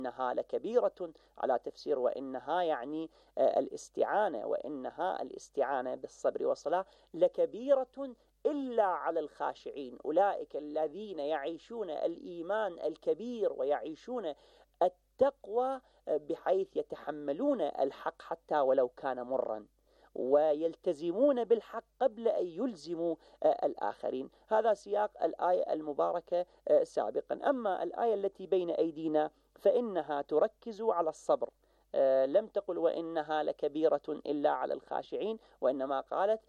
إنها لكبيرة على تفسير وإنها يعني الاستعانة، وإنها الاستعانة بالصبر والصلاة لكبيرة إلا على الخاشعين، أولئك الذين يعيشون الإيمان الكبير ويعيشون التقوى بحيث يتحملون الحق حتى ولو كان مرا، ويلتزمون بالحق قبل أن يلزموا الآخرين. هذا سياق الآية المباركة سابقا. أما الآية التي بين أيدينا فإنها تركز على الصبر، لم تقل وإنها لكبيرة إلا على الخاشعين، وإنما قالت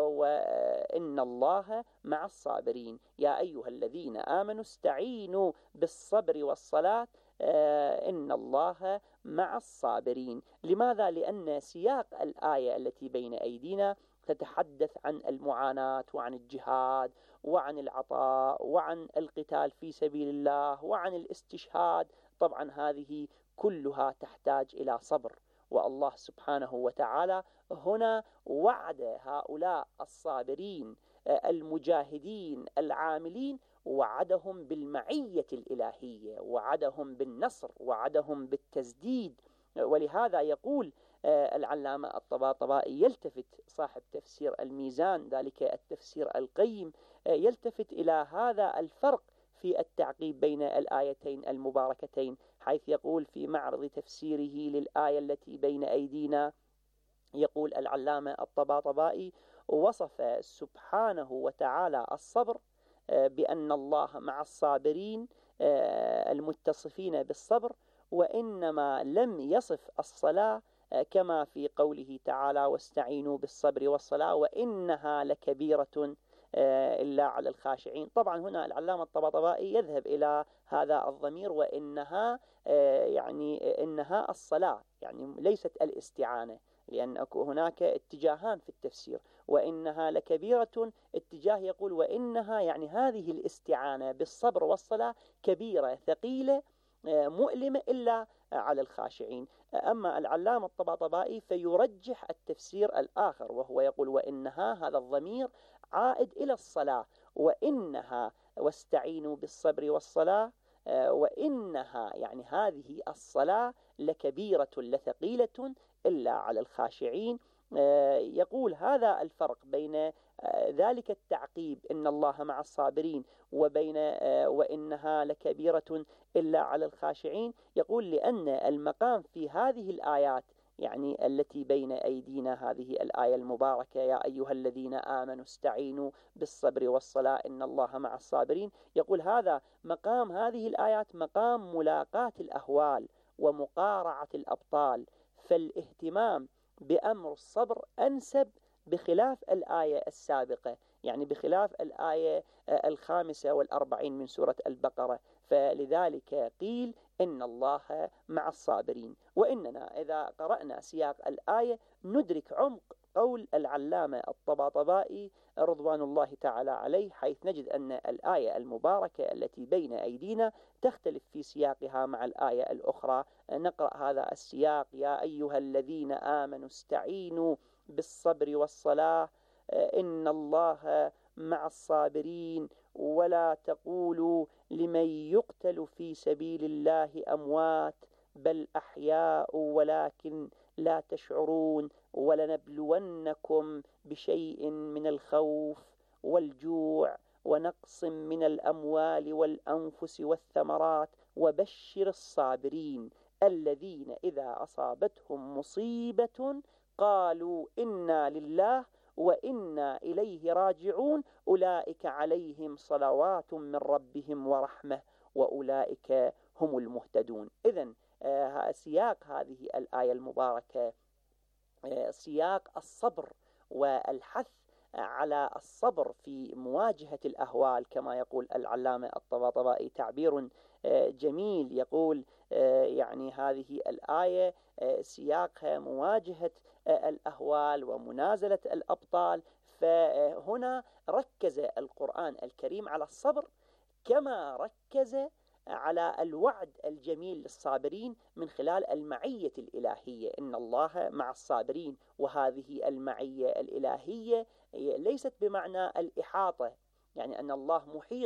وإن الله مع الصابرين، يا أيها الذين آمنوا استعينوا بالصبر والصلاة إن الله مع الصابرين. لماذا؟ لأن سياق الآية التي بين أيدينا تتحدث عن المعاناة وعن الجهاد وعن العطاء وعن القتال في سبيل الله وعن الاستشهاد. طبعا هذه كلها تحتاج إلى صبر، والله سبحانه وتعالى هنا وعد هؤلاء الصابرين المجاهدين العاملين، وعدهم بالمعية الإلهية، وعدهم بالنصر، وعدهم بالتسديد. ولهذا يقول العلامة الطباطبائي، يلتفت صاحب تفسير الميزان ذلك التفسير القيم، يلتفت إلى هذا الفرق في التعقيب بين الآيتين المباركتين، حيث يقول في معرض تفسيره للآية التي بين أيدينا، يقول العلامة الطباطبائي: وصف سبحانه وتعالى الصبر بأن الله مع الصابرين المتصفين بالصبر، وإنما لم يصف الصلاة كما في قوله تعالى: واستعينوا بالصبر والصلاة وإنها لكبيرة إلا على الخاشعين. طبعا هنا العلامة الطباطبائي يذهب إلى هذا الضمير، وإنها يعني إنها الصلاة، يعني ليست الاستعانة، لأن هناك اتجاهان في التفسير. وإنها لكبيرة اتجاه يقول وإنها يعني هذه الاستعانة بالصبر والصلاة كبيرة ثقيلة مؤلمة إلا على الخاشعين. أما العلامة الطباطبائي فيرجح التفسير الآخر، وهو يقول وإنها هذا الضمير عائد إلى الصلاة، وإنها واستعينوا بالصبر والصلاة، وإنها يعني هذه الصلاة لكبيرة لثقيلة إلا على الخاشعين. يقول هذا الفرق بين ذلك التعقيب إن الله مع الصابرين وبين وإنها لكبيرة إلا على الخاشعين، يقول لأن المقام في هذه الآيات يعني التي بين أيدينا، هذه الآية المباركة يا أيها الذين آمنوا استعينوا بالصبر والصلاة إن الله مع الصابرين، يقول هذا مقام هذه الآيات مقام ملاقاة الأهوال ومقارعة الأبطال، فالاهتمام بأمر الصبر أنسب بخلاف الآية السابقة، يعني بخلاف الآية 45 من سورة البقرة. فلذلك قيل إن الله مع الصابرين. وإننا إذا قرأنا سياق الآية ندرك عمق قول العلامة الطباطبائي رضوان الله تعالى عليه، حيث نجد أن الآية المباركة التي بين أيدينا تختلف في سياقها مع الآية الأخرى. نقرأ هذا السياق: يا أيها الذين آمنوا استعينوا بالصبر والصلاة إن الله مع الصابرين ولا تقولوا لمن يقتل في سبيل الله أموات بل أحياء ولكن لا تشعرون ولنبلونكم بشيء من الخوف والجوع ونقص من الأموال والأنفس والثمرات وبشر الصابرين الذين إذا أصابتهم مصيبة قالوا إنا لله وإنا إليه راجعون أولئك عليهم صلوات من ربهم ورحمة وأولئك هم المهتدون. إذن سياق هذه الآية المباركة سياق الصبر والحث على الصبر في مواجهة الأهوال، كما يقول العلامة الطباطبائي تعبير جميل، يقول يعني هذه الآية سياقها مواجهة الأهوال ومنازلة الأبطال. فهنا ركز القرآن الكريم على الصبر كما ركز على الوعد الجميل للصابرين من خلال المعية الإلهية، إن الله مع الصابرين. وهذه المعية الإلهية ليست بمعنى الإحاطة، يعني أن الله محيط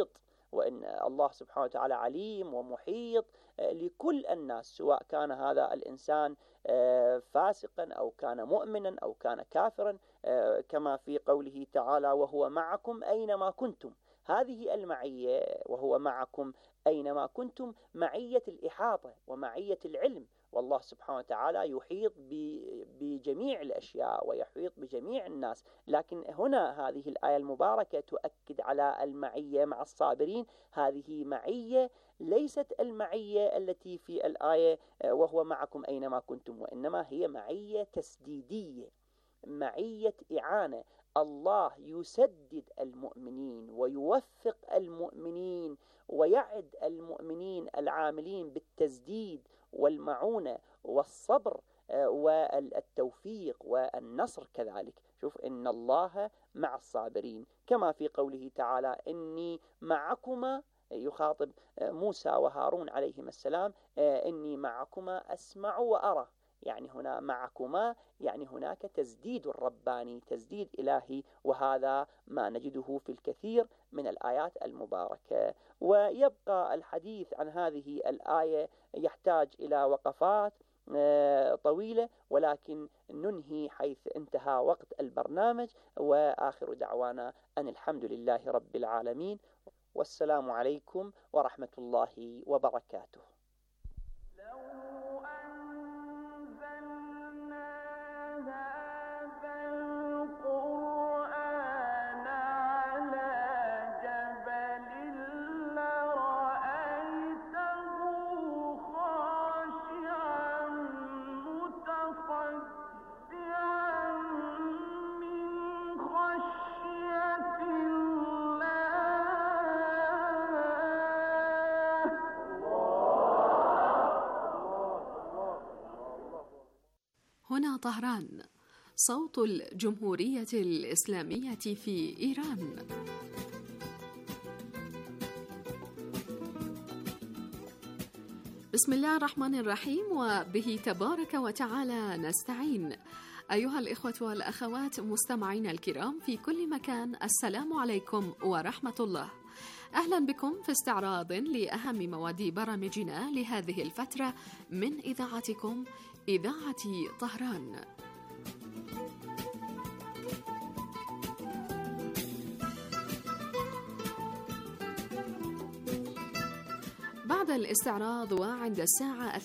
وإن الله سبحانه وتعالى عليم ومحيط لكل الناس، سواء كان هذا الإنسان فاسقا أو كان مؤمنا أو كان كافرا، كما في قوله تعالى وهو معكم أينما كنتم. هذه المعية وهو معكم أينما كنتم معية الإحاطة ومعية العلم، والله سبحانه وتعالى يحيط بجميع الأشياء ويحيط بجميع الناس. لكن هنا هذه الآية المباركة تؤكد على المعية مع الصابرين. هذه معية ليست المعية التي في الآية وهو معكم أينما كنتم، وإنما هي معية تسديدية، معية إعانة. الله يسدد المؤمنين ويوفق المؤمنين ويعد المؤمنين العاملين بالتسديد والمعونة والصبر والتوفيق والنصر كذلك. شوف، إن الله مع الصابرين، كما في قوله تعالى إني معكما، يخاطب موسى وهارون عليهما السلام، إني معكما أسمع وأرى. يعني هنا معكما، يعني هناك تسديد رباني، تسديد إلهي، وهذا ما نجده في الكثير من الآيات المباركة. ويبقى الحديث عن هذه الآية يحتاج إلى وقفات طويلة، ولكن ننهي حيث انتهى وقت البرنامج. وآخر دعوانا أن الحمد لله رب العالمين، والسلام عليكم ورحمة الله وبركاته. هنا طهران، صوت الجمهورية الإسلامية في إيران. بسم الله الرحمن الرحيم، وبه تبارك وتعالى نستعين. أيها الإخوة والأخوات مستمعين الكرام في كل مكان، السلام عليكم ورحمة الله. أهلا بكم في استعراض لأهم مواد برامجنا لهذه الفترة من إذاعتكم إذاعة طهران. بعد الاستعراض وعند الساعة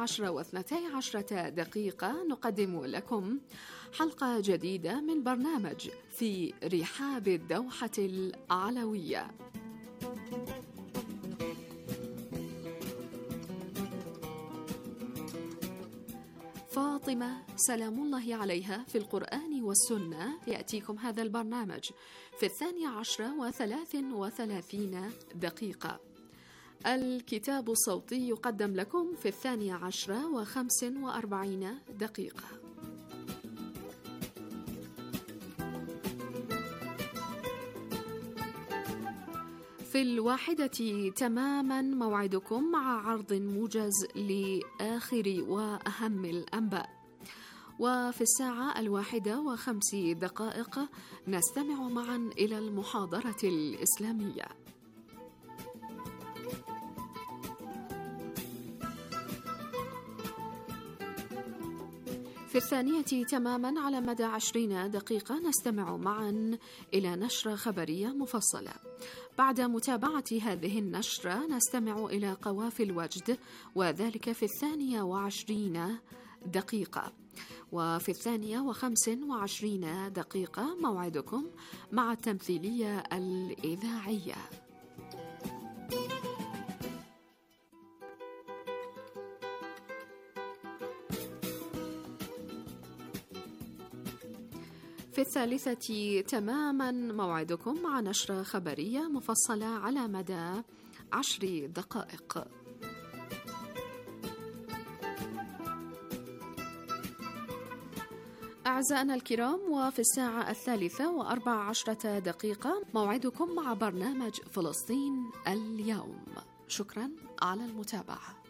12:12 نقدم لكم حلقة جديدة من برنامج في رحاب الدوحة العلوية. فاطمة سلام الله عليها في القرآن والسنة. يأتيكم هذا البرنامج في 12:33. الكتاب الصوتي يقدم لكم في 12:45. في 1 تماما موعدكم مع عرض موجز لآخر وأهم الأنباء. وفي 1:05 نستمع معا إلى المحاضرة الإسلامية. في 2 تماما على مدى 20 دقيقة نستمع معا إلى نشرة خبرية مفصلة. بعد متابعة هذه النشرة نستمع إلى قوافل وجد، وذلك في 22 دقيقة. وفي 25 موعدكم مع التمثيلية الإذاعية. في 3 تماما موعدكم مع نشرة خبرية مفصلة على مدى 10 دقائق. أعزائنا الكرام، وفي 3:14 موعدكم مع برنامج فلسطين اليوم. شكرا على المتابعة.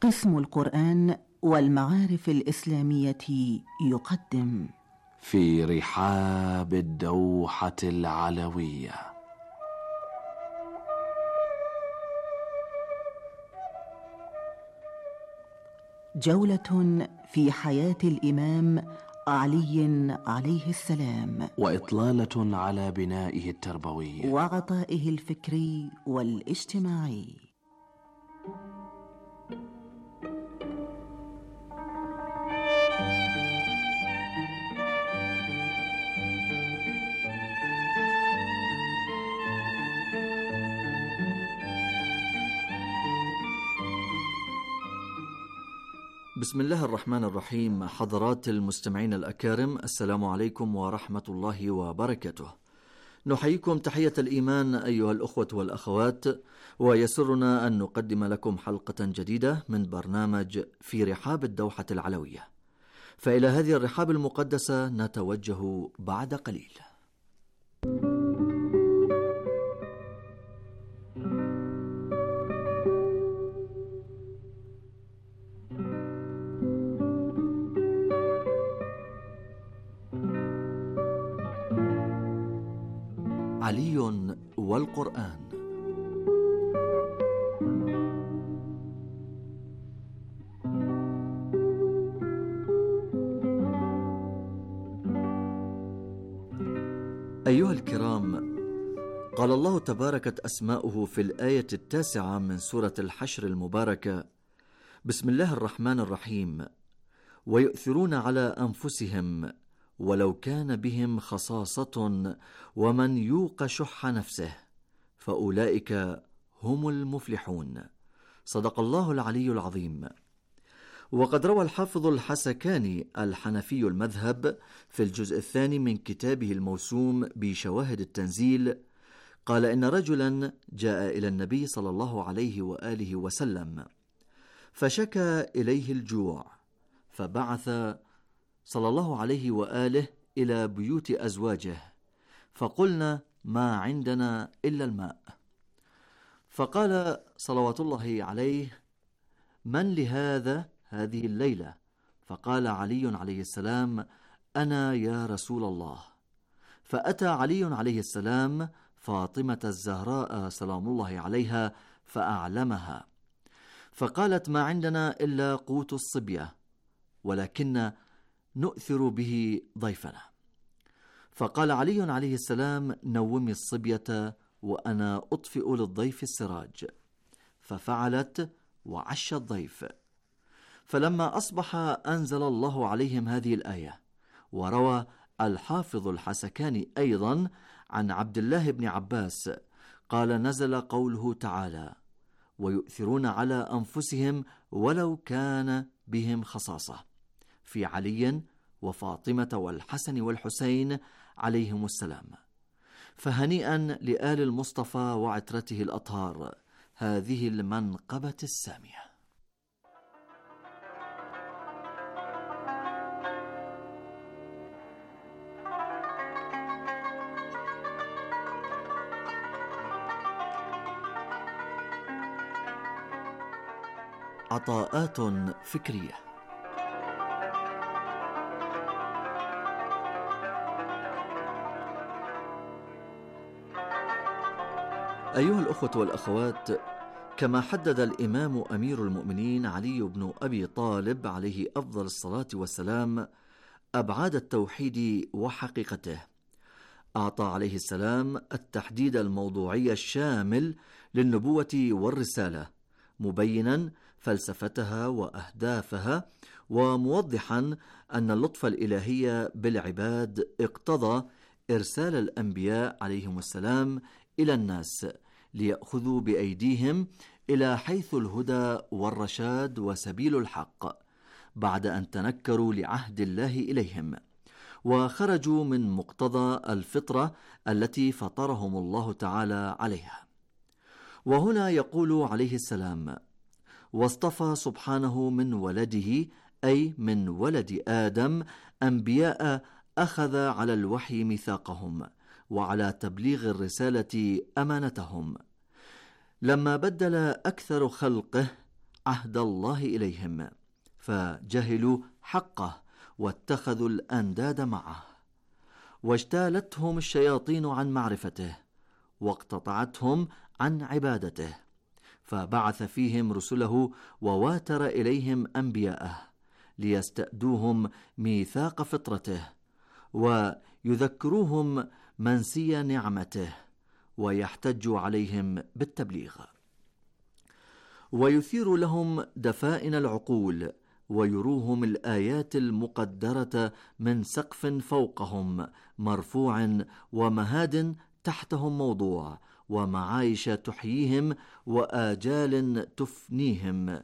قسم القرآن والمعارف الإسلامية يقدم في رحاب الدوحة العلوية. جولة في حياة الإمام علي عليه السلام، وإطلالة على بنائه التربوي وعطائه الفكري والاجتماعي. بسم الله الرحمن الرحيم. حضرات المستمعين الأكارم، السلام عليكم ورحمة الله وبركاته. نحييكم تحية الإيمان أيها الأخوة والأخوات، ويسرنا أن نقدم لكم حلقة جديدة من برنامج في رحاب الدوحة العلوية. فإلى هذه الرحاب المقدسة نتوجه بعد قليل. علي والقرآن. أيها الكرام، قال الله تباركت أسماؤه في الآية 9 من سورة الحشر المباركة: بسم الله الرحمن الرحيم: ويؤثرون على أنفسهم ولو كان بهم خصاصة ومن يوق شح نفسه فأولئك هم المفلحون. صدق الله العلي العظيم. وقد روى الحافظ الحسكاني الحنفي المذهب في الجزء الثاني من كتابه الموسوم بشواهد التنزيل، قال إن رجلا جاء إلى النبي صلى الله عليه وآله وسلم فشكى إليه الجوع، فبعث صلى الله عليه وآله إلى بيوت أزواجه، فقلنا: ما عندنا إلا الماء. فقال صلوات الله عليه: من لهذا هذه الليلة؟ فقال علي عليه السلام: أنا يا رسول الله. فأتى علي عليه السلام فاطمة الزهراء سلام الله عليها فأعلمها، فقالت: ما عندنا إلا قوت الصبية، ولكن نؤثر به ضيفنا. فقال علي عليه السلام: نومي الصبية وأنا أطفئ للضيف السراج. ففعلت وعش الضيف. فلما أصبح أنزل الله عليهم هذه الآية. وروى الحافظ الحسكاني أيضا عن عبد الله بن عباس قال: نزل قوله تعالى: ويؤثرون على أنفسهم ولو كان بهم خصاصة، في علي وفاطمة والحسن والحسين عليهم السلام. فهنيئا لآل المصطفى وعترته الأطهار هذه المنقبة السامية. عطاءات فكرية. أيها الأخوة والأخوات، كما حدد الإمام أمير المؤمنين علي بن أبي طالب عليه أفضل الصلاة والسلام أبعاد التوحيد وحقيقته، أعطى عليه السلام التحديد الموضوعي الشامل للنبوة والرسالة، مبينا فلسفتها وأهدافها، وموضحا أن اللطف الإلهي بالعباد اقتضى إرسال الأنبياء عليهم السلام إلى الناس ليأخذوا بأيديهم إلى حيث الهدى والرشاد وسبيل الحق، بعد أن تنكروا لعهد الله إليهم وخرجوا من مقتضى الفطرة التي فطرهم الله تعالى عليها. وهنا يقول عليه السلام: واصطفى سبحانه من ولده، أي من ولد آدم، أنبياء أخذ على الوحي ميثاقهم وعلى تبليغ الرسالة أمانتهم. لما بدل أكثر خلقه عهد الله إليهم، فجهلوا حقه واتخذوا الأنداد معه، واجتالتهم الشياطين عن معرفته واقتطعتهم عن عبادته، فبعث فيهم رسله وواتر إليهم أنبياءه ليستأدوهم ميثاق فطرته ويذكروهم منسي نعمته ويحتجوا عليهم بالتبليغ، ويثير لهم دفائن العقول ويروهم الآيات المقدرة من سقف فوقهم مرفوع ومهاد تحتهم موضوع ومعايش تحييهم وآجال تفنيهم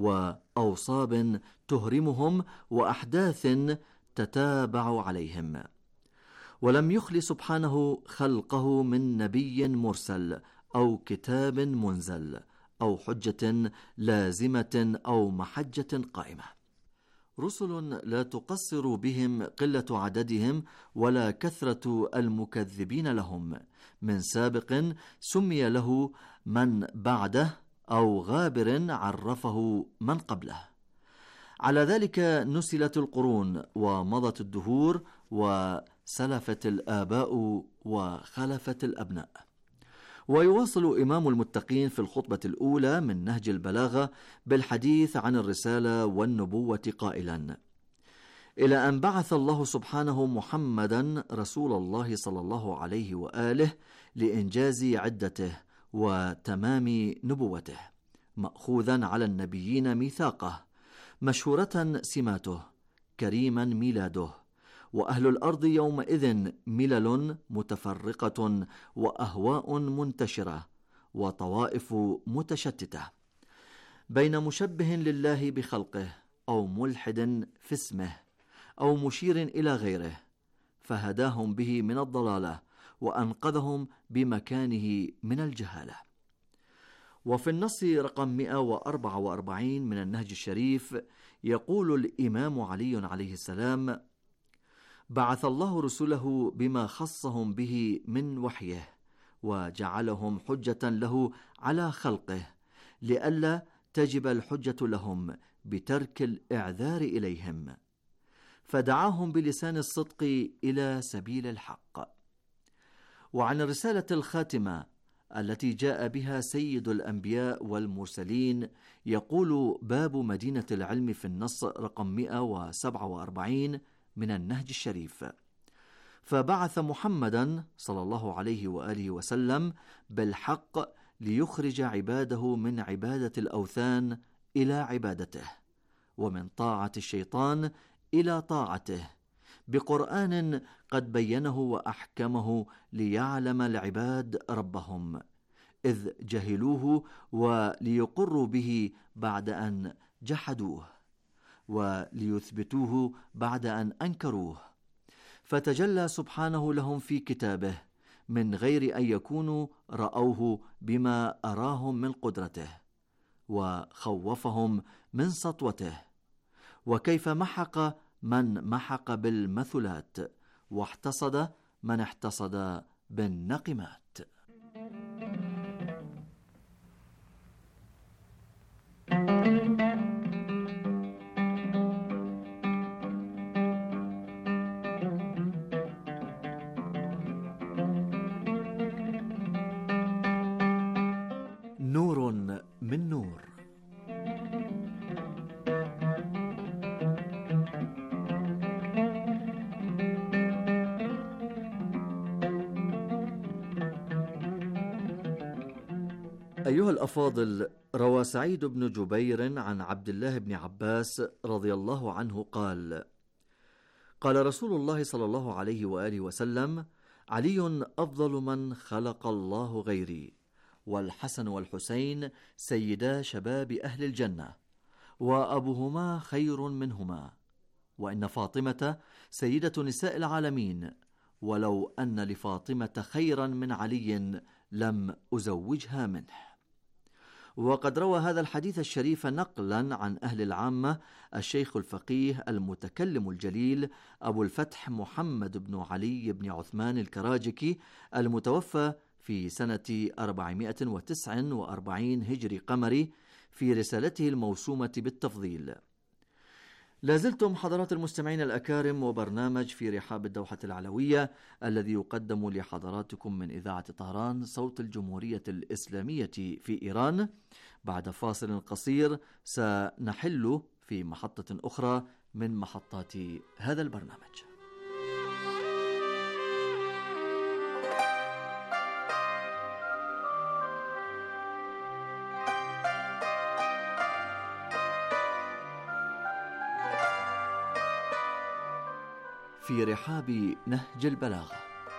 وأوصاب تهرمهم وأحداث تتابع عليهم. ولم يخل سبحانه خلقه من نبي مرسل أو كتاب منزل أو حجة لازمة أو محجة قائمة. رسل لا تقصر بهم قلة عددهم ولا كثرة المكذبين لهم، من سابق سمي له من بعده أو غابر عرفه من قبله. على ذلك نسلت القرون ومضت الدهور وسلفت الآباء وخلفت الأبناء. ويواصل إمام المتقين في الخطبة الأولى من نهج البلاغة بالحديث عن الرسالة والنبوة قائلا: إلى أن بعث الله سبحانه محمدا رسول الله صلى الله عليه وآله لإنجاز عدته وتمام نبوته، مأخوذا على النبيين ميثاقه، مشهورة سماته، كريما ميلاده، وأهل الأرض يومئذ ملل متفرقة وأهواء منتشرة وطوائف متشتتة، بين مشبه لله بخلقه أو ملحد في اسمه أو مشير إلى غيره، فهداهم به من الضلالة وأنقذهم بمكانه من الجهالة. وفي النص رقم 144 من النهج الشريف يقول الإمام علي عليه السلام: بعث الله رسله بما خصهم به من وحيه وجعلهم حجة له على خلقه، لئلا تجب الحجة لهم بترك الإعذار إليهم، فدعاهم بلسان الصدق إلى سبيل الحق. وعن الرسالة الخاتمة التي جاء بها سيد الأنبياء والمرسلين يقول باب مدينة العلم في النص رقم 147 من النهج الشريف: فبعث محمدا صلى الله عليه وآله وسلم بالحق ليخرج عباده من عبادة الأوثان إلى عبادته، ومن طاعة الشيطان إلى طاعته، بقرآن قد بينه وأحكمه ليعلم العباد ربهم، إذ جهلوه وليقروا به بعد أن جحدوه، وليثبتوه بعد أن أنكروه، فتجلى سبحانه لهم في كتابه من غير أن يكونوا رأوه بما أراهم من قدرته، وخوفهم من سطوته، وكيف محق من محق بالمثلات، واحتصد من احتصد بالنقمات. نور من نور. أيها الأفاضل، روى سعيد بن جبير عن عبد الله بن عباس رضي الله عنه قال: قال رسول الله صلى الله عليه وآله وسلم: علي أفضل من خلق الله غيري، والحسن والحسين سيدا شباب أهل الجنة، وأبوهما خير منهما، وإن فاطمة سيدة نساء العالمين، ولو أن لفاطمة خيرا من علي لم أزوجها منه. وقد روى هذا الحديث الشريف نقلا عن أهل العامة الشيخ الفقيه المتكلم الجليل أبو الفتح محمد بن علي بن عثمان الكراجكي المتوفى في سنة 449 هجري قمري في رسالته الموسومة بالتفضيل. لازلتم حضرات المستمعين الأكارم وبرنامج في رحاب الدوحة العلوية الذي يقدم لحضراتكم من إذاعة طهران صوت الجمهورية الإسلامية في إيران. بعد فاصل قصير سنحل في محطة أخرى من محطات هذا البرنامج. في رحاب نهج البلاغة.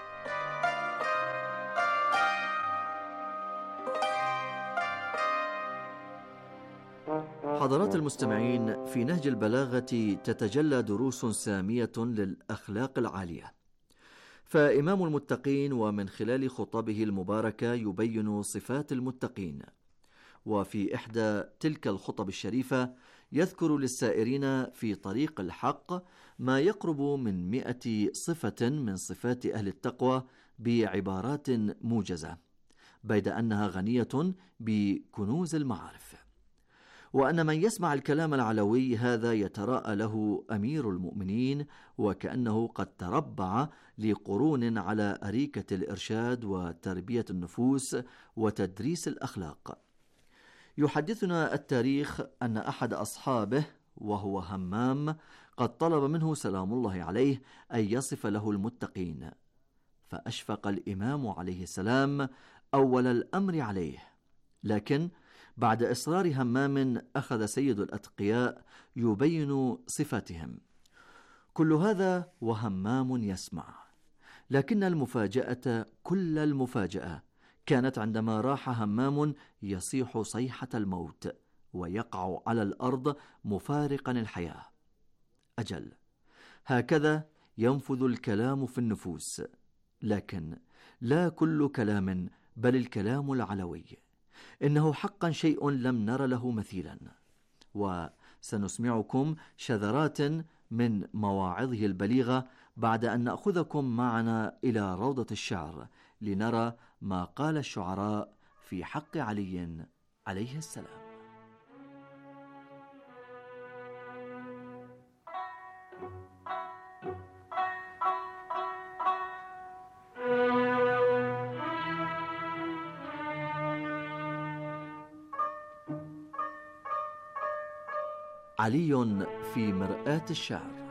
حضرات المستمعين، في نهج البلاغة تتجلى دروس سامية للأخلاق العالية. فإمام المتقين ومن خلال خطبه المباركة يبين صفات المتقين، وفي إحدى تلك الخطب الشريفة يذكر للسائرين في طريق الحق ما يقرب من 100 صفة من صفات أهل التقوى بعبارات موجزة، بيد أنها غنية بكنوز المعارف، وأن من يسمع الكلام العلوي هذا يتراءى له أمير المؤمنين وكأنه قد تربع لقرون على أريكة الإرشاد وتربية النفوس وتدريس الأخلاق. يحدثنا التاريخ أن أحد أصحابه وهو همام قد طلب منه سلام الله عليه أن يصف له المتقين، فأشفق الإمام عليه السلام أول الأمر عليه، لكن بعد إصرار همام أخذ سيد الأتقياء يبين صفاتهم. كل هذا وهمام يسمع، لكن المفاجأة كل المفاجأة كانت عندما راح همام يصيح صيحة الموت ويقع على الأرض مفارقا الحياة. أجل، هكذا ينفذ الكلام في النفوس، لكن لا كل كلام بل الكلام العلوي، إنه حقا شيء لم نر له مثيلا. وسنسمعكم شذرات من مواعظه البليغة بعد أن نأخذكم معنا إلى روضة الشعر لنرى ما قال الشعراء في حق علي عليه السلام. علي في مرآة الشعر.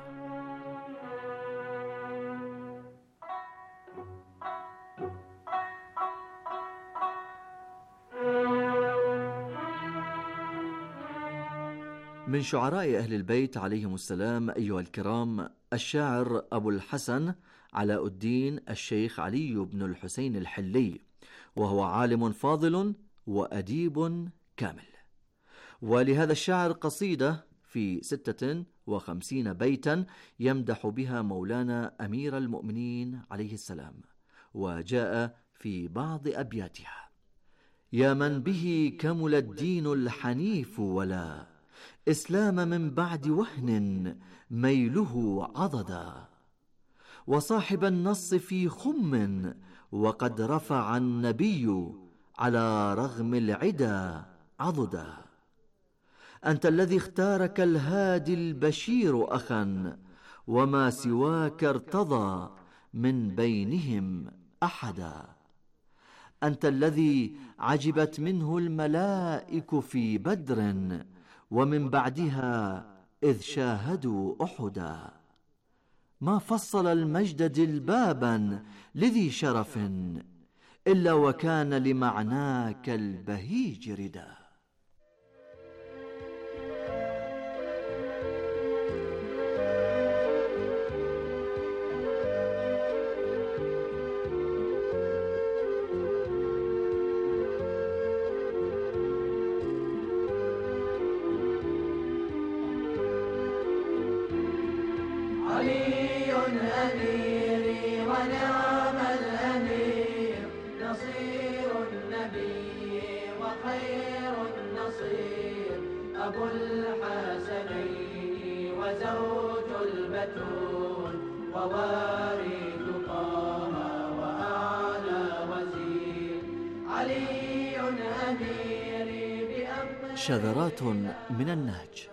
من شعراء أهل البيت عليهم السلام أيها الكرام الشاعر أبو الحسن علاء الدين الشيخ علي بن الحسين الحلي، وهو عالم فاضل وأديب كامل، ولهذا الشاعر قصيدة في 56 بيتا يمدح بها مولانا أمير المؤمنين عليه السلام، وجاء في بعض أبياتها: يا من به كمل الدين الحنيف ولا إسلام من بعد وهن ميله عضدا، وصاحب النص في خم وقد رفع النبي على رغم العدا عضدا. أنت الذي اختارك الهادي البشير أخا، وما سواك ارتضى من بينهم أحدا. أنت الذي عجبت منه الملائك في بدر، ومن بعدها إذ شاهدوا أحدا. ما فصل المجد جلبابا لذي شرف، إلا وكان لمعناك البهيج ردا. علي أميري ونعم الأمير، نصير النبي وخير النصير، أبو الحسنين وزوج البتول، ووارث طه وأعلى وزير. شذرات من النهج.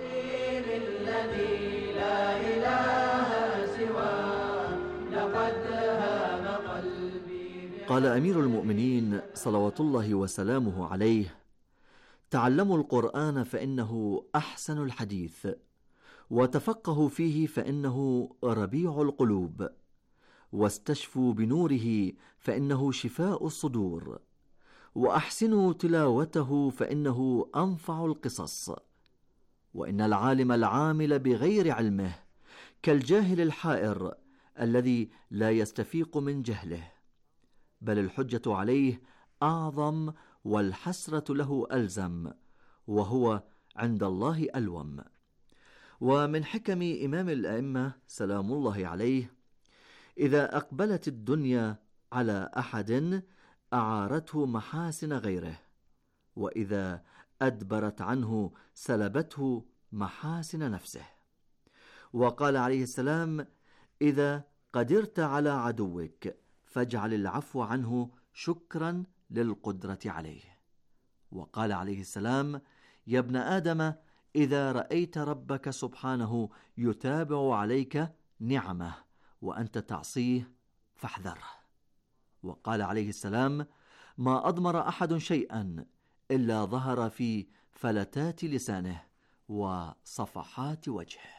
الذي لا إله سواه لقد هام قلبي. قال أمير المؤمنين صلوات الله وسلامه عليه: تعلموا القرآن فإنه أحسن الحديث، وتفقهوا فيه فإنه ربيع القلوب، واستشفوا بنوره فإنه شفاء الصدور، وأحسنوا تلاوته فإنه أنفع القصص. وإن العالم العامل بغير علمه كالجاهل الحائر الذي لا يستفيق من جهله، بل الحجة عليه أعظم والحسرة له ألزم، وهو عند الله ألوم. ومن حكم إمام الأئمة سلام الله عليه: إذا أقبلت الدنيا على أحد أعارته محاسن غيره، وإذا أدبرت عنه سلبته محاسن نفسه. وقال عليه السلام: إذا قدرت على عدوك فاجعل العفو عنه شكرا للقدرة عليه. وقال عليه السلام: يا ابن آدم، إذا رأيت ربك سبحانه يتابع عليك نعمه وأنت تعصيه فاحذره. وقال عليه السلام: ما أضمر أحد شيئا إلا ظهر في فلتات لسانه وصفحات وجهه.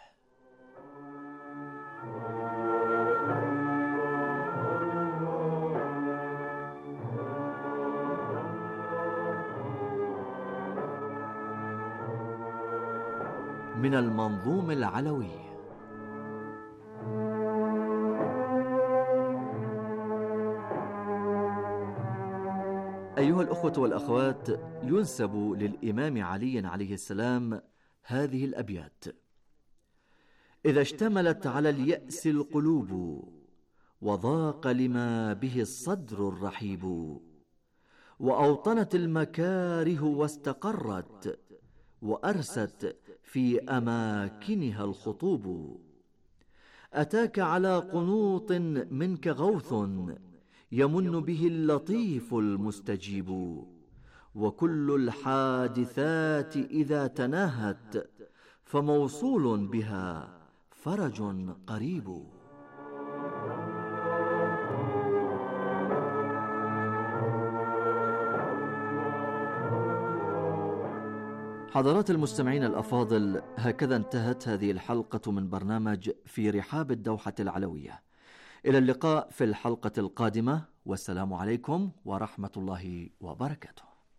من المنظوم العلوي. أيها الأخوة والأخوات، ينسب للإمام علي عليه السلام هذه الأبيات: إذا اشتملت على اليأس القلوب، وضاق لما به الصدر الرحيب، وأوطنت المكاره واستقرت، وأرست في أماكنها الخطوب، أتاك على قنوط منك غوث، يمن به اللطيف المستجيب، وكل الحادثات إذا تناهت، فموصول بها فرج قريب. حضرات المستمعين الأفاضل، هكذا انتهت هذه الحلقة من برنامج في رحاب الدوحة العلوية. إلى اللقاء في الحلقة القادمة، والسلام عليكم ورحمة الله وبركاته.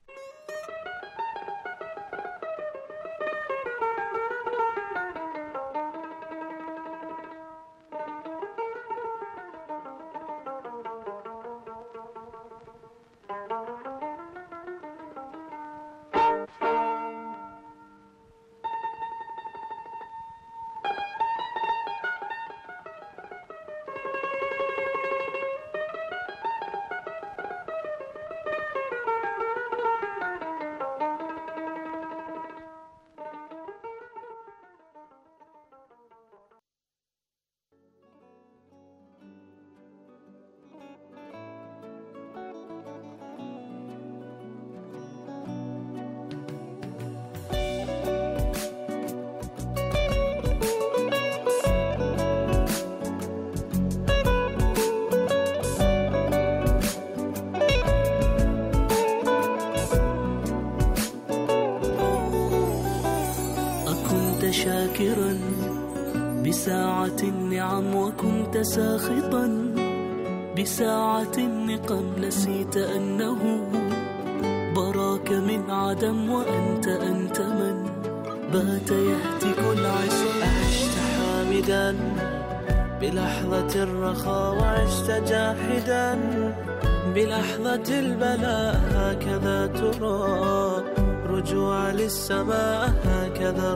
شاكرا بساعة النعم، وكنت ساخطا بساعة النقم. نسيت أنه براك من عدم، وأنت من بات يهتك العصا. عشت حامدا بلحظة الرخاء، وعشت جاحدا بلحظة البلاء. هكذا ترى رجوع للسماء، هكذا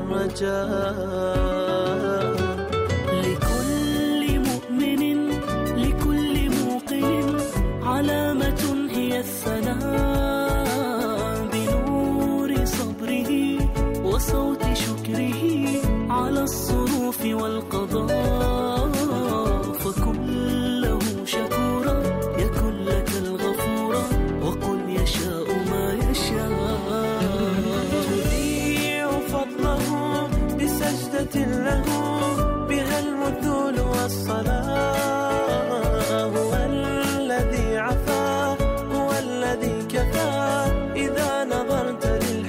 الرجاء. لكل مؤمن لكل موقن علامة هي الثناء، بنور صبره وصوت شكره على الصروف والقضاء. فكن له شكورا يكن لك الغفورا، وقل يشاء ما يشاء. عزة له بها المذل والصلاة. هو الذي عفا، هو الذي كفى إذا نظرت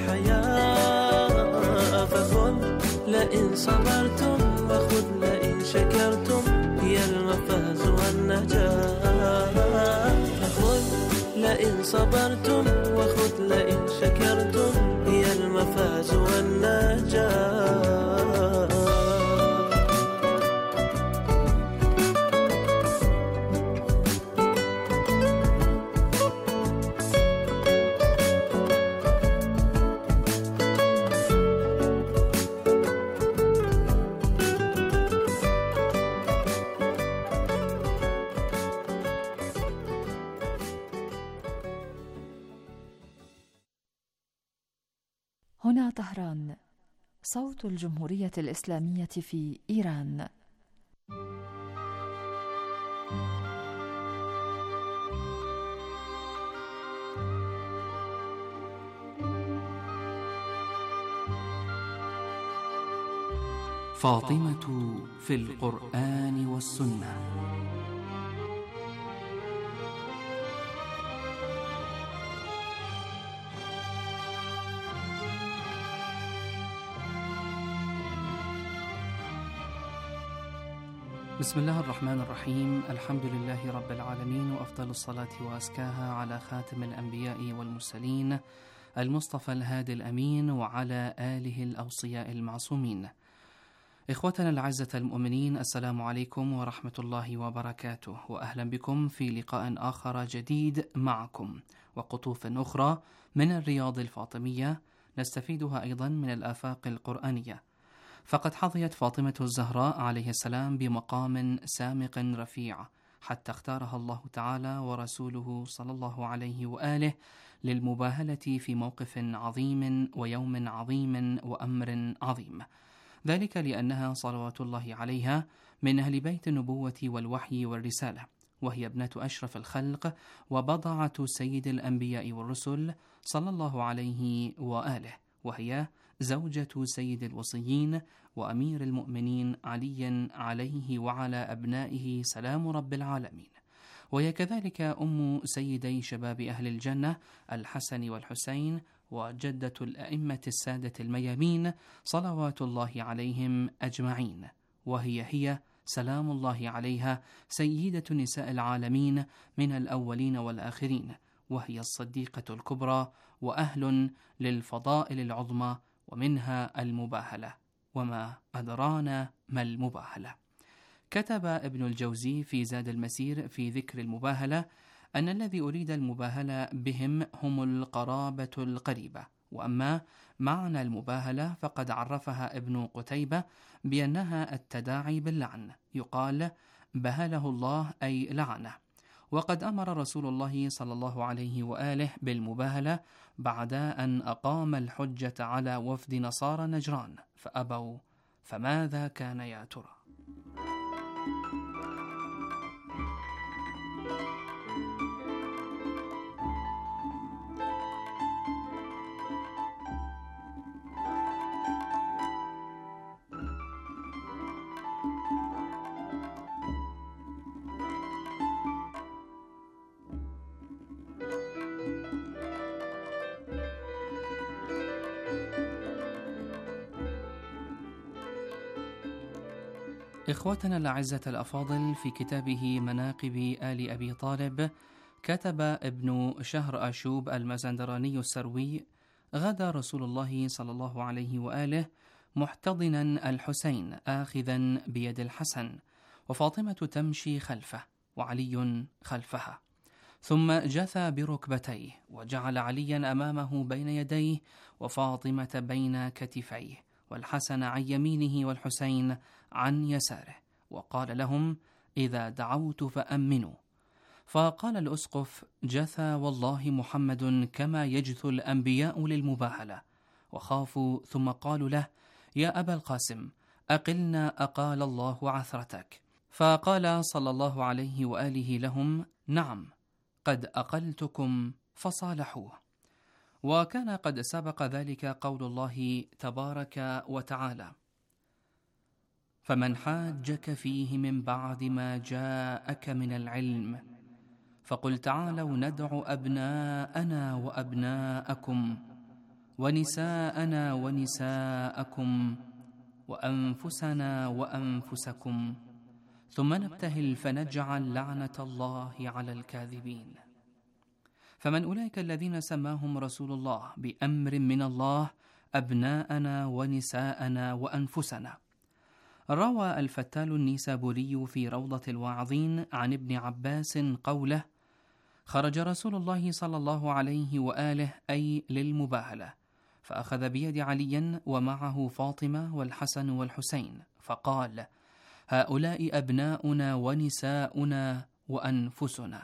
للحياة. فخذ لئن صبرتم وخذ لئن شكرتم هي المفاز والنجاة. فخذ لئن صبرتم وخذ لئن شكرتم هي المفاز والنجاة. هنا طهران، صوت الجمهورية الإسلامية في إيران. فاطمة في القرآن والسنة. بسم الله الرحمن الرحيم. الحمد لله رب العالمين، وأفضل الصلاة وأزكاها على خاتم الأنبياء والمرسلين المصطفى الهادي الأمين وعلى آله الأوصياء المعصومين. إخوتنا الأعزة المؤمنين، السلام عليكم ورحمة الله وبركاته، وأهلا بكم في لقاء آخر جديد معكم وقطوف أخرى من الرياض الفاطمية نستفيدها أيضا من الآفاق القرآنية. فقد حظيت فاطمة الزهراء عليه السلام بمقام سامق رفيع حتى اختارها الله تعالى ورسوله صلى الله عليه وآله للمباهلة في موقف عظيم ويوم عظيم وأمر عظيم، ذلك لأنها صلوات الله عليها من أهل بيت النبوة والوحي والرسالة، وهي ابنة أشرف الخلق وبضعة سيد الأنبياء والرسل صلى الله عليه وآله، وهي زوجة سيد الوصيين وأمير المؤمنين علي عليه وعلى أبنائه سلام رب العالمين، وهي كذلك أم سيدي شباب أهل الجنة الحسن والحسين، وجدة الأئمة السادة الميامين صلوات الله عليهم أجمعين، وهي سلام الله عليها سيدة نساء العالمين من الأولين والآخرين، وهي الصديقة الكبرى وأهل للفضائل العظمى، ومنها المباهلة. وما أدرانا ما المباهلة؟ كتب ابن الجوزي في زاد المسير في ذكر المباهلة أن الذي أريد المباهلة بهم هم القرابة القريبة. وأما معنى المباهلة فقد عرفها ابن قتيبة بأنها التداعي باللعن، يقال بهله الله أي لعنه. وقد أمر رسول الله صلى الله عليه وآله بالمباهلة بعد أن أقام الحجة على وفد نصارى نجران فأبوا، فماذا كان يا ترى؟ إخوتنا الأعزة الأفاضل، في كتابه مناقب آل أبي طالب كتب ابن شهر أشوب المزندراني السروي: غدا رسول الله صلى الله عليه وآله محتضنا الحسين آخذا بيد الحسن، وفاطمة تمشي خلفه وعلي خلفها، ثم جثى بركبتيه وجعل عليا أمامه بين يديه وفاطمة بين كتفيه، والحسن عن يمينه والحسين عن يساره، وقال لهم: إذا دعوت فأمنوا. فقال الأسقف: جثى والله محمد كما يجثو الأنبياء للمباهلة. وخافوا، ثم قالوا له: يا أبا القاسم أقلنا أقال الله عثرتك. فقال صلى الله عليه وآله لهم: نعم قد أقلتكم، فصالحوه. وكان قد سبق ذلك قول الله تبارك وتعالى: فمن حاجك فيه من بعد ما جاءك من العلم فقل تعالوا ندع أبناءنا وأبناءكم ونساءنا ونساءكم وأنفسنا وأنفسكم ثم نبتهل فنجعل لعنة الله على الكاذبين. فمن أولئك الذين سماهم رسول الله بأمر من الله أبناءنا ونساءنا وأنفسنا؟ روى الفتال النيسابوري في روضة الواعظين عن ابن عباس قوله: خرج رسول الله صلى الله عليه وآله أي للمباهلة، فأخذ بيد علي ومعه فاطمة والحسن والحسين فقال: هؤلاء أبناؤنا ونساؤنا وأنفسنا.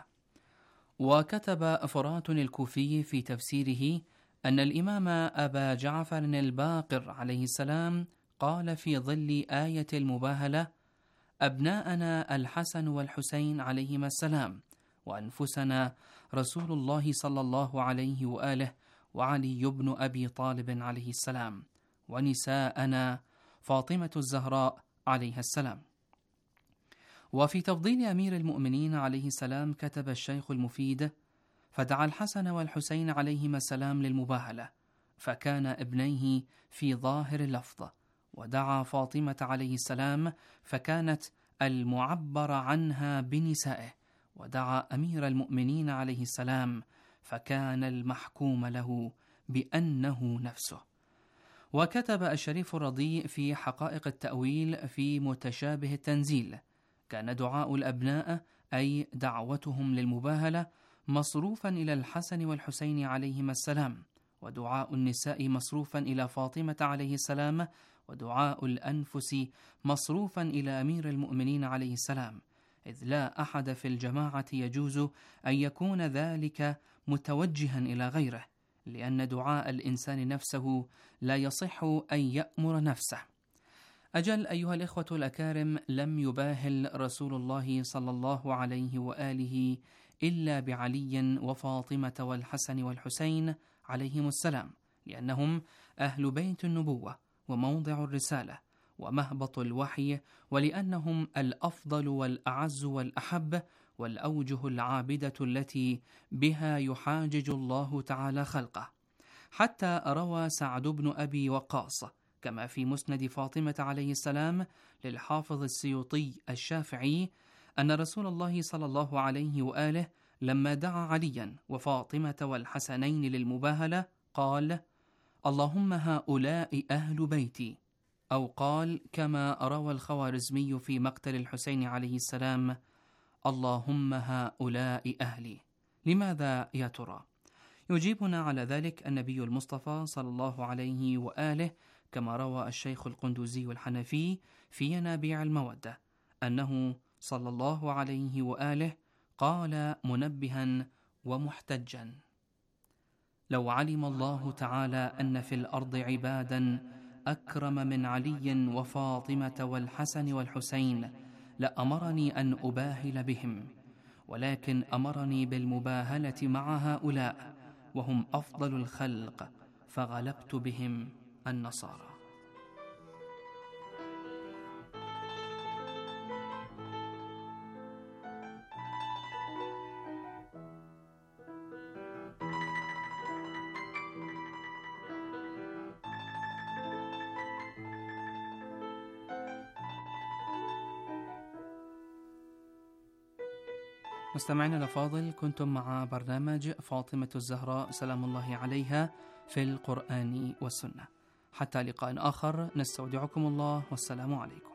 وكتب فرات الكوفي في تفسيره أن الإمام أبا جعفر الباقر عليه السلام قال في ظل آية المباهلة: أبناءنا الحسن والحسين عليهما السلام، وأنفسنا رسول الله صلى الله عليه وآله وعلي بن أبي طالب عليه السلام، ونساءنا فاطمة الزهراء عليها السلام. وفي تفضيل أمير المؤمنين عليه السلام كتب الشيخ المفيد: فدعا الحسن والحسين عليهما السلام للمباهلة، فكان ابنيه في ظاهر اللفظ، ودعا فاطمة عليه السلام فكانت المعبر عنها بنسائه، ودعا أمير المؤمنين عليه السلام فكان المحكوم له بأنه نفسه. وكتب الشريف الرضي في حقائق التأويل في متشابه التنزيل: كان دعاء الأبناء أي دعوتهم للمباهلة مصروفا إلى الحسن والحسين عليهما السلام، ودعاء النساء مصروفا إلى فاطمة عليه السلام، ودعاء الأنفس مصروفا إلى أمير المؤمنين عليه السلام، إذ لا أحد في الجماعة يجوز أن يكون ذلك متوجها إلى غيره، لأن دعاء الإنسان نفسه لا يصح أن يأمر نفسه. أجل أيها الإخوة الأكارم، لم يباهل رسول الله صلى الله عليه وآله إلا بعلي وفاطمة والحسن والحسين عليهم السلام، لأنهم أهل بيت النبوة وموضع الرسالة ومهبط الوحي، ولأنهم الأفضل والأعز والأحب والأوجه العابدة التي بها يحاجج الله تعالى خلقه. حتى روى سعد بن أبي وقاص كما في مسند فاطمة عليه السلام للحافظ السيوطي الشافعي أن رسول الله صلى الله عليه وآله لما دعا عليا وفاطمة والحسنين للمباهلة قال: اللهم هؤلاء أهل بيتي، أو قال كما روى الخوارزمي في مقتل الحسين عليه السلام: اللهم هؤلاء أهلي. لماذا يا ترى؟ يجيبنا على ذلك النبي المصطفى صلى الله عليه وآله كما روى الشيخ القندوزي الحنفي في ينابيع المودة أنه صلى الله عليه وآله قال منبها ومحتجا: لو علم الله تعالى أن في الأرض عبادا أكرم من علي وفاطمة والحسن والحسين لأمرني أن أباهل بهم، ولكن أمرني بالمباهلة مع هؤلاء وهم أفضل الخلق، فغلبت بهم النصارى. مستمعينا الأفاضل، كنتم مع برنامج فاطمة الزهراء سلام الله عليها في القرآن والسنة. حتى لقاء آخر، نستودعكم الله والسلام عليكم.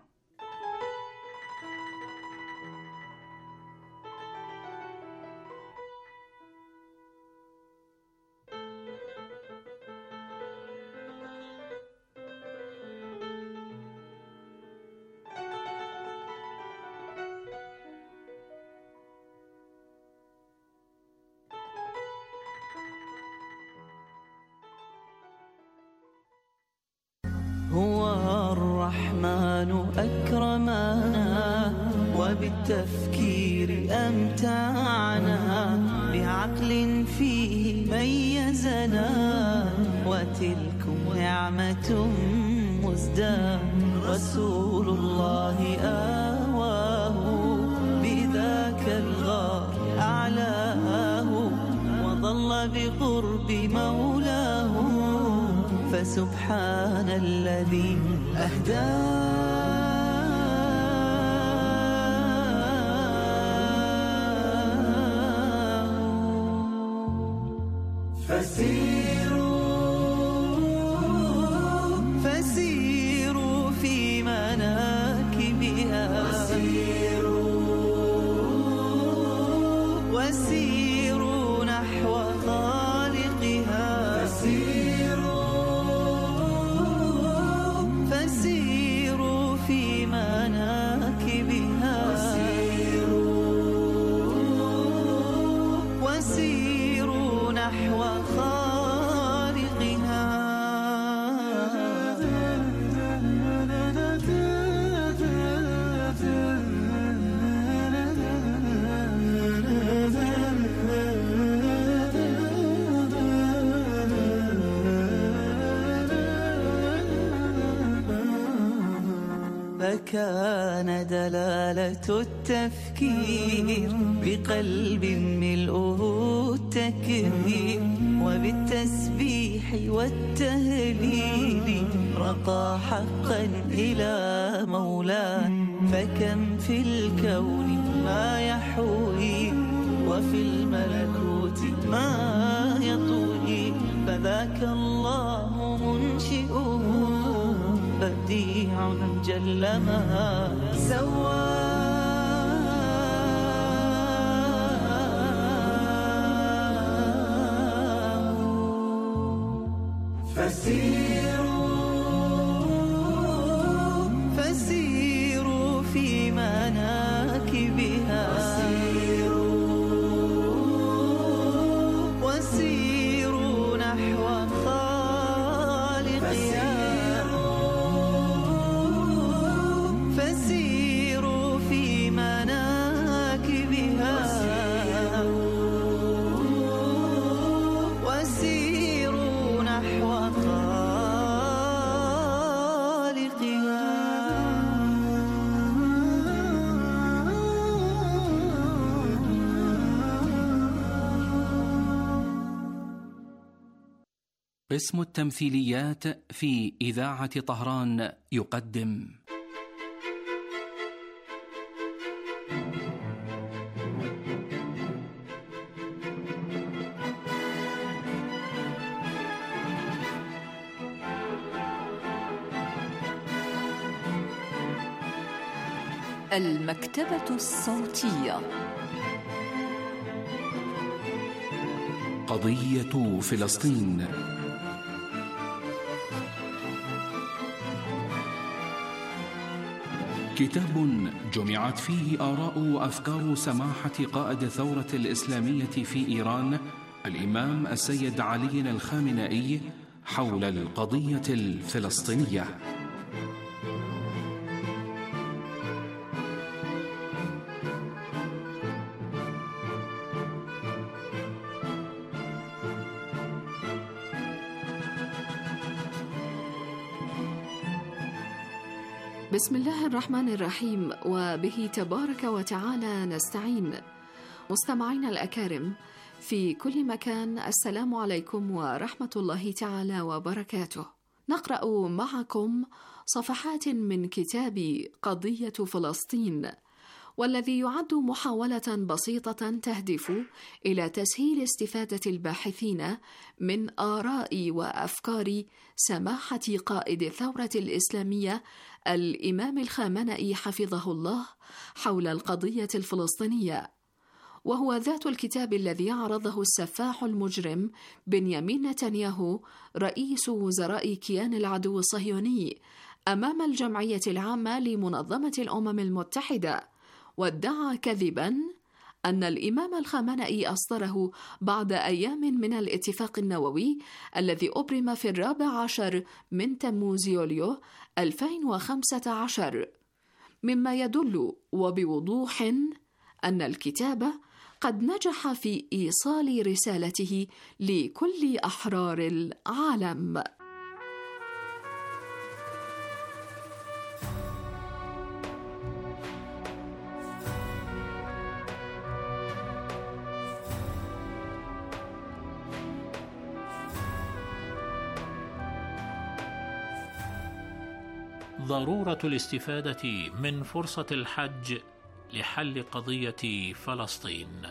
هو الرحمن أكرمنا وبالتفكير أمتعنا، بعقل فيه ميزنا، وتلكم نعمة مزدان رسول الله آواه بذاك الغار أعلاه وظل بقرب مولاه فسبحان الذي أهداه فسيروا في مناكبها وسيروا نحو خالقها فسيروا في مناكبها وسيروا نحو خالقها فكان دلالة التفكير بقلب ملؤه التكبير وبالتسبيح والتهليل رقى حقا إلى مولاه فكم في الكون ما يحوي وفي الملكوت ما يطوي فذاك الله منشئه بديع جل ما سوى فسيروا في مناكبها وسيروا نحو خالقها فسيروا في مناكبها وسيروا نحو خالقها قسم التمثيليات في إذاعة طهران يقدم المكتبة الصوتية. قضية فلسطين. كتاب جمعت فيه آراء وأفكار سماحة قائد الثورة الإسلامية في إيران الإمام السيد علي الخامنئي حول القضية الفلسطينية. بسم الله الرحمن الرحيم، وبه تبارك وتعالى نستعين. مستمعينا الأكارم في كل مكان، السلام عليكم ورحمة الله تعالى وبركاته. نقرأ معكم صفحات من كتاب قضية فلسطين، والذي يعد محاولة بسيطة تهدف إلى تسهيل استفادة الباحثين من آراء وأفكار سماحة قائد الثورة الإسلامية الإمام الخامنئي حفظه الله حول القضية الفلسطينية، وهو ذات الكتاب الذي عرضه السفاح المجرم بنيامين نتنياهو رئيس وزراء كيان العدو الصهيوني أمام الجمعية العامة لمنظمة الأمم المتحدة، وادعى كذباً أن الإمام الخامنئي أصدره بعد أيام من الاتفاق النووي الذي أبرم في 14 من تموز يوليو 2015، مما يدل وبوضوح أن الكتاب قد نجح في إيصال رسالته لكل أحرار العالم. ضرورة الاستفادة من فرصة الحج لحل قضية فلسطين.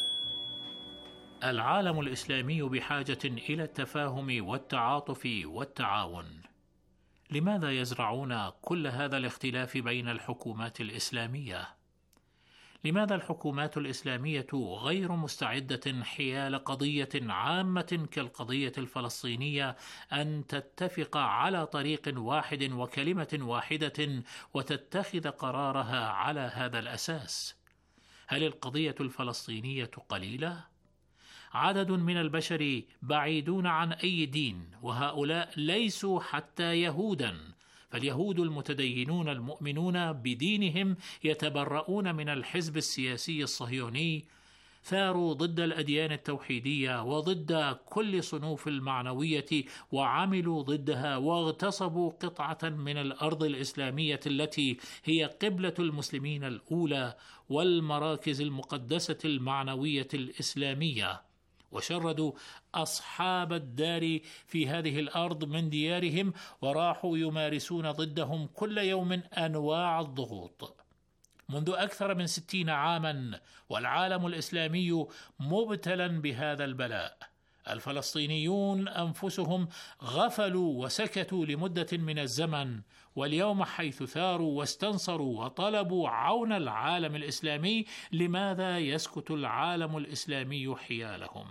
العالم الإسلامي بحاجة إلى التفاهم والتعاطف والتعاون. لماذا يزرعون كل هذا الاختلاف بين الحكومات الإسلامية؟ لماذا الحكومات الإسلامية غير مستعدة حيال قضية عامة كالقضية الفلسطينية أن تتفق على طريق واحد وكلمة واحدة وتتخذ قرارها على هذا الأساس؟ هل القضية الفلسطينية قليلة؟ عدد من البشر بعيدون عن أي دين، وهؤلاء ليسوا حتى يهودا، فاليهود المتدينون المؤمنون بدينهم يتبرؤون من الحزب السياسي الصهيوني، ثاروا ضد الأديان التوحيدية وضد كل صنوف المعنوية وعملوا ضدها واغتصبوا قطعة من الأرض الإسلامية التي هي قبلة المسلمين الأولى والمراكز المقدسة المعنوية الإسلامية، وشردوا أصحاب الدار في هذه الأرض من ديارهم وراحوا يمارسون ضدهم كل يوم أنواع الضغوط. منذ أكثر من 60 عاما والعالم الإسلامي مبتلا بهذا البلاء. الفلسطينيون أنفسهم غفلوا وسكتوا لمدة من الزمن، واليوم حيث ثاروا واستنصروا وطلبوا عون العالم الإسلامي، لماذا يسكت العالم الإسلامي حيالهم؟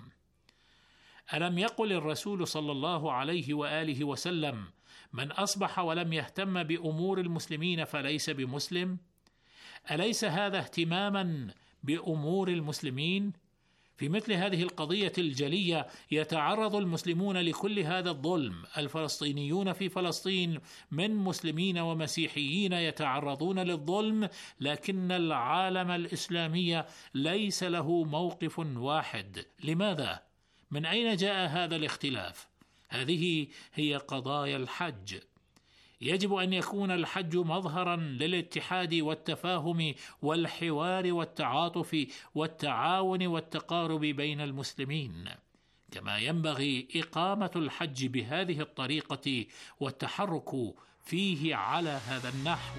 ألم يقل الرسول صلى الله عليه وآله وسلم: من أصبح ولم يهتم بأمور المسلمين فليس بمسلم؟ أليس هذا اهتماما بأمور المسلمين؟ في مثل هذه القضية الجلية يتعرض المسلمون لكل هذا الظلم. الفلسطينيون في فلسطين من مسلمين ومسيحيين يتعرضون للظلم، لكن العالم الإسلامي ليس له موقف واحد. لماذا؟ من أين جاء هذا الاختلاف؟ هذه هي قضايا الحج. يجب أن يكون الحج مظهرا للاتحاد والتفاهم والحوار والتعاطف والتعاون والتقارب بين المسلمين، كما ينبغي إقامة الحج بهذه الطريقة والتحرك فيه على هذا النحو.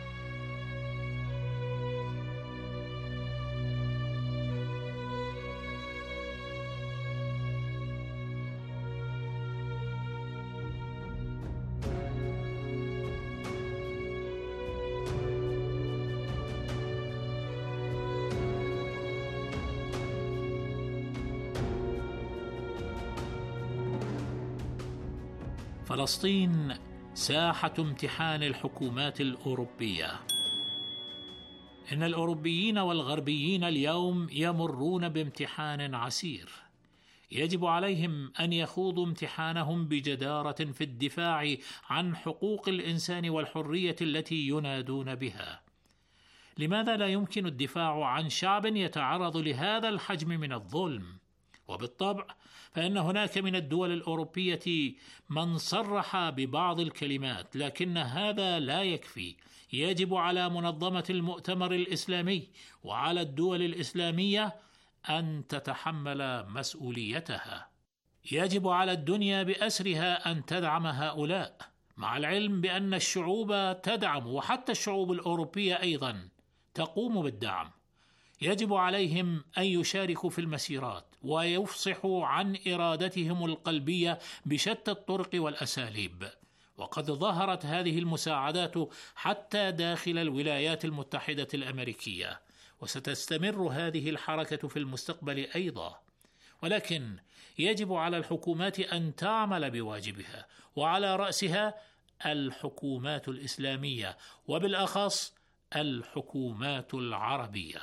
فلسطين ساحة امتحان الحكومات الأوروبية. إن الأوروبيين والغربيين اليوم يمرون بامتحان عسير، يجب عليهم أن يخوضوا امتحانهم بجدارة في الدفاع عن حقوق الإنسان والحرية التي ينادون بها. لماذا لا يمكن الدفاع عن شعب يتعرض لهذا الحجم من الظلم؟ وبالطبع فإن هناك من الدول الأوروبية من صرح ببعض الكلمات، لكن هذا لا يكفي. يجب على منظمة المؤتمر الإسلامي وعلى الدول الإسلامية أن تتحمل مسؤوليتها. يجب على الدنيا بأسرها أن تدعم هؤلاء، مع العلم بأن الشعوب تدعم، وحتى الشعوب الأوروبية أيضا تقوم بالدعم. يجب عليهم أن يشاركوا في المسيرات ويفصحوا عن إرادتهم القلبية بشتى الطرق والأساليب، وقد ظهرت هذه المساعدات حتى داخل الولايات المتحدة الأمريكية، وستستمر هذه الحركة في المستقبل أيضا. ولكن يجب على الحكومات أن تعمل بواجبها، وعلى رأسها الحكومات الإسلامية، وبالأخص الحكومات العربية.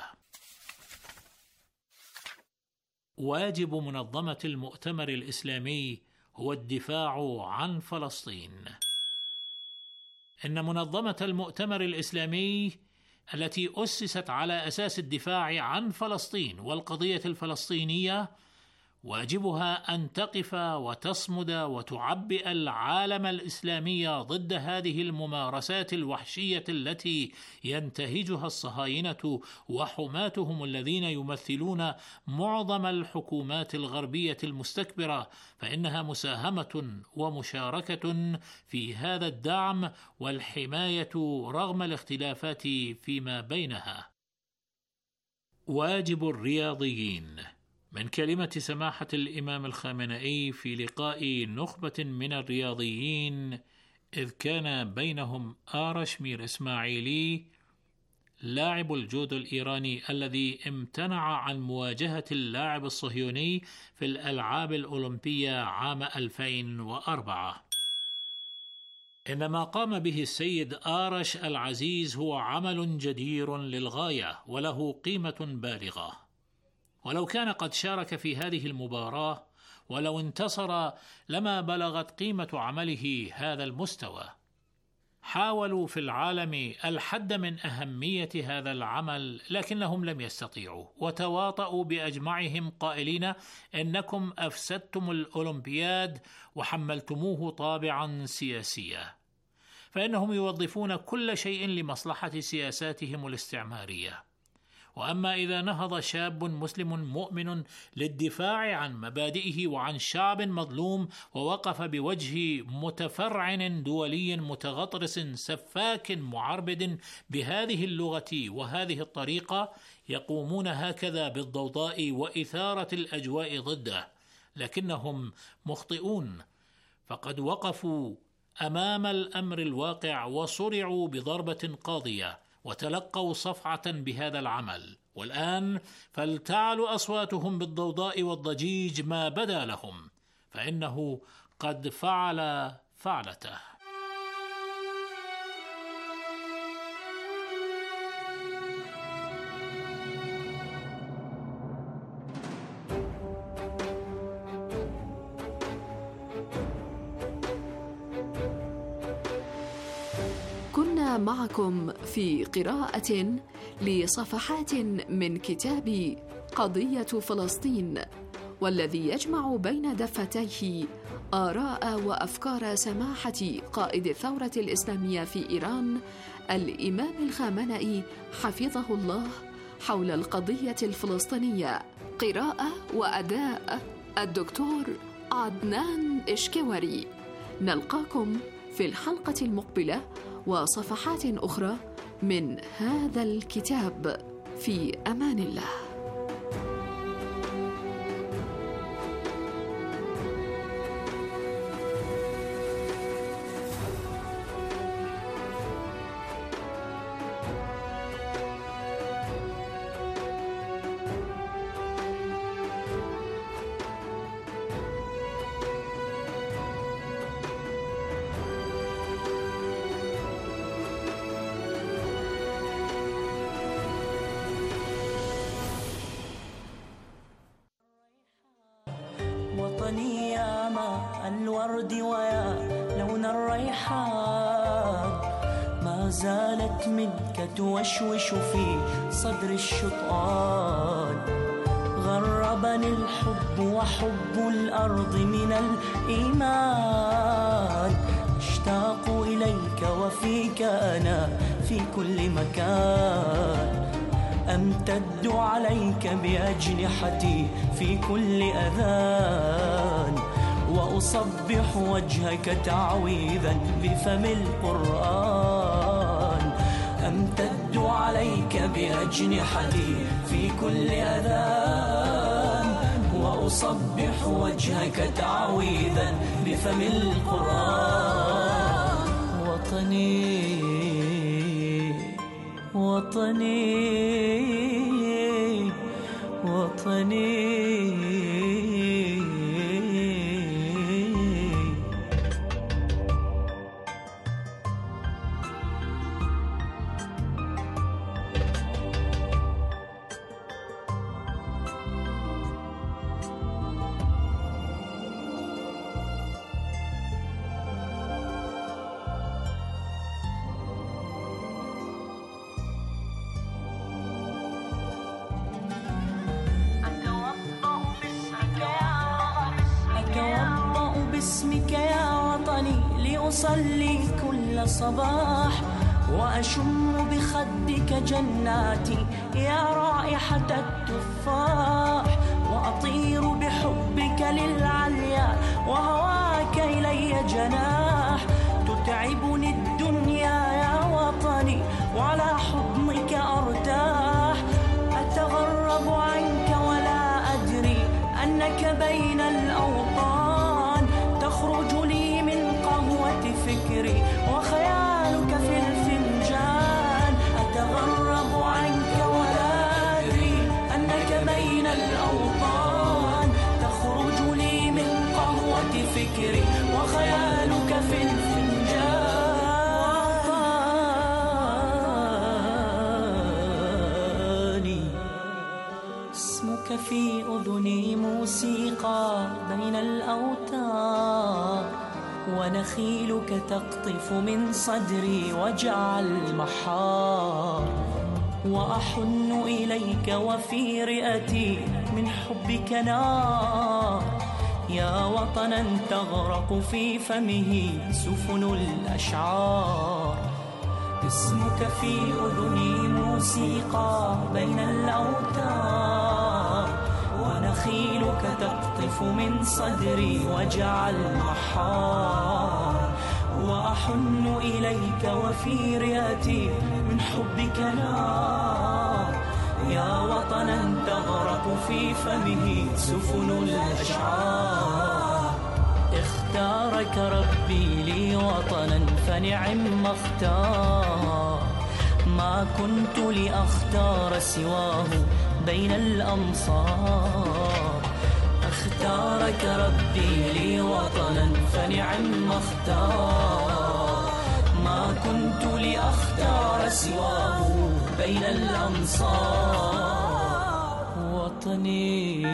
واجب منظمة المؤتمر الإسلامي هو الدفاع عن فلسطين. إن منظمة المؤتمر الإسلامي التي أسست على أساس الدفاع عن فلسطين والقضية الفلسطينية واجبها أن تقف وتصمد وتعبئ العالم الإسلامي ضد هذه الممارسات الوحشية التي ينتهجها الصهاينة وحماتهم الذين يمثلون معظم الحكومات الغربية المستكبرة، فإنها مساهمة ومشاركة في هذا الدعم والحماية رغم الاختلافات فيما بينها. واجب الرياضيين. من كلمة سماحة الإمام الخامنئي في لقاء نخبة من الرياضيين، إذ كان بينهم آرش مير إسماعيلي لاعب الجودو الإيراني الذي امتنع عن مواجهة اللاعب الصهيوني في الألعاب الأولمبية عام 2004. إن ما قام به السيد آرش العزيز هو عمل جدير للغاية وله قيمة بالغة، ولو كان قد شارك في هذه المباراة ولو انتصر لما بلغت قيمة عمله هذا المستوى. حاولوا في العالم الحد من أهمية هذا العمل لكنهم لم يستطيعوا، وتواطؤوا بأجمعهم قائلين إنكم أفسدتم الأولمبياد وحملتموه طابعا سياسيا، فإنهم يوظفون كل شيء لمصلحة سياساتهم الاستعمارية. وأما إذا نهض شاب مسلم مؤمن للدفاع عن مبادئه وعن شعب مظلوم ووقف بوجه متفرع دولي متغطرس سفاك معربد بهذه اللغة وهذه الطريقة، يقومون هكذا بالضوضاء وإثارة الأجواء ضده، لكنهم مخطئون، فقد وقفوا أمام الأمر الواقع وصرعوا بضربة قاضية وتلقوا صفعة بهذا العمل. والآن فلتعلو أصواتهم بالضوضاء والضجيج ما بدا لهم، فإنه قد فعل فعلته. كنا معكم في قراءة لصفحات من كتاب قضية فلسطين، والذي يجمع بين دفتيه آراء وأفكار سماحة قائد الثورة الإسلامية في إيران الإمام الخامنئي حفظه الله حول القضية الفلسطينية. قراءة وأداء الدكتور عدنان إشكوري. نلقاكم في الحلقة المقبلة وصفحات أخرى من هذا الكتاب. في أمان الله. وطني يا ماء الورد ويا لون الريحان، ما زالت منك توشوش في صدر الشطآن. غربني الحب وحب الأرض من الإيمان، اشتاق إليك وفيك أنا في كل مكان. أمتد عليك بأجنحتي في كل أذان، وأصبح وجهك تعويذا بفم القرآن. أمتد عليك بأجنحتي في كل أذان، وأصبح وجهك تعويذا بفم القرآن. وطني وطني وطني. باسمك يا وطني لأصلي كل صباح، وأشم بخدك جناتي يا رائحة التفاح، وأطير بحبك للعليا وهواك إلي جناح. تتعبني الدنيا يا وطني وعلى حضنك أرتاح، أتغرب عنك ولا أدري أنك بين الأوطان، تخرج لي من قهوة فكري وخيالك في الفنجان. أتغرب عنك ولا أدري أنك بين الأوطان، تخرج لي من قهوة فكري وخيالك في الفنجان. اسمك في أذني موسيقى بين الأوتار، ونخيلك تقطف من صدري وجع المحار، وأحن إليك وفي رئتي من حبك نار، يا وطنا تغرق في فمه سفن الأشعار. اسمك في أذني موسيقى بين الأوتار، ونخيلك تقطف من صدري وجع المحار، وأحن إليك وفي رئتي من حبك نار، يا وطنا تغرق في فمه سفن الأشعار. اختارك ربي لي وطنا فنعم ما اختار، ما كنت لأختار سواه بين الأمصار. اختارك ربي لي وطنا فنعم ما اختار، ما كنت لأختار سواه بين الأمصار. وطني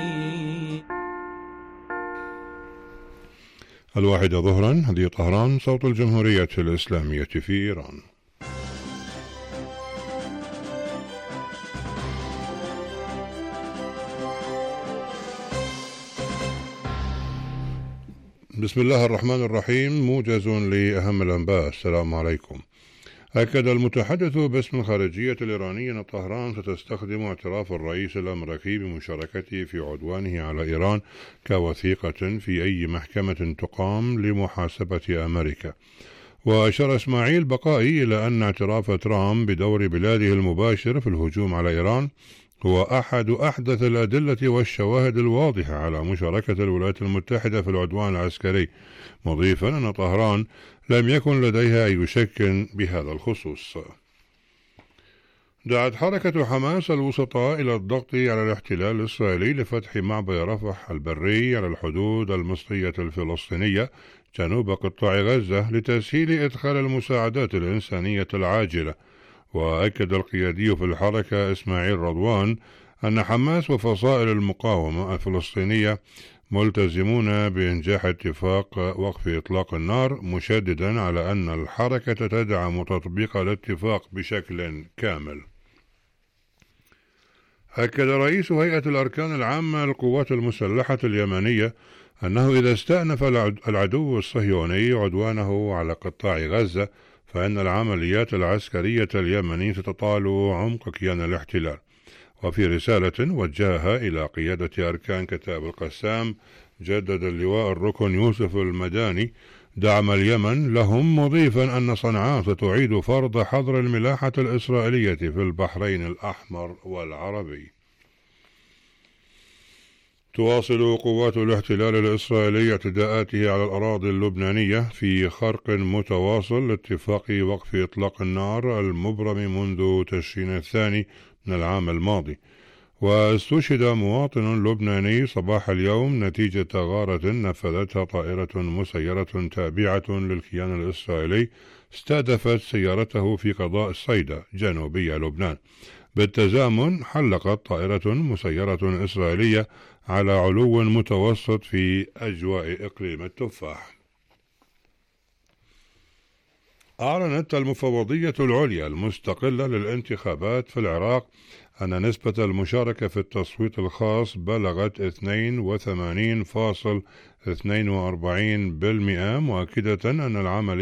1 ظهرا، هذه طهران، صوت الجمهورية الإسلامية في إيران. بسم الله الرحمن الرحيم. موجز لأهم الأنباء. السلام عليكم. أكد المتحدث باسم الخارجية الإيرانية أن طهران ستستخدم اعتراف الرئيس الأمريكي بمشاركته في عدوانه على إيران كوثيقة في أي محكمة تقام لمحاسبة أمريكا. وأشار إسماعيل بقائي إلى أن اعتراف ترامب بدور بلاده المباشر في الهجوم على إيران هو أحد أحدث الأدلة والشواهد الواضحة على مشاركة الولايات المتحدة في العدوان العسكري، مضيفا أن طهران لم يكن لديها أي شك بهذا الخصوص. دعت حركة حماس الوسطاء إلى الضغط على الاحتلال الإسرائيلي لفتح معبر رفح البري على الحدود المصرية الفلسطينية جنوب قطاع غزة لتسهيل إدخال المساعدات الإنسانية العاجلة. وأكد القيادي في الحركة إسماعيل رضوان أن حماس وفصائل المقاومة الفلسطينية ملتزمون بإنجاح اتفاق وقف إطلاق النار، مشددا على أن الحركة تدعم تطبيق الاتفاق بشكل كامل. أكد رئيس هيئة الأركان العامة للقوات المسلحة اليمنية أنه إذا استأنف العدو الصهيوني عدوانه على قطاع غزة فإن العمليات العسكرية اليمنية تطال عمق كيان الاحتلال. وفي رسالة وجهها إلى قيادة أركان كتائب القسام، جدد اللواء الركن يوسف المداني دعم اليمن لهم، مضيفا أن صنعاء ستعيد فرض حظر الملاحة الإسرائيلية في البحرين الأحمر والعربي. تواصل قوات الاحتلال الإسرائيلي اعتداءاته على الأراضي اللبنانية في خرق متواصل لاتفاق وقف إطلاق النار المبرم منذ تشرين الثاني من العام الماضي. واستشهد مواطن لبناني صباح اليوم نتيجة غارة نفذتها طائرة مسيرة تابعة للكيان الإسرائيلي استهدفت سيارته في قضاء صيدا جنوبي لبنان. بالتزامن حلقت طائرة مسيرة إسرائيلية على علو متوسط في أجواء إقليم التفاح. أعلنت المفوضية العليا المستقلة للانتخابات في العراق أن نسبة المشاركة في التصويت الخاص بلغت 82.42%، مؤكدة أن العملية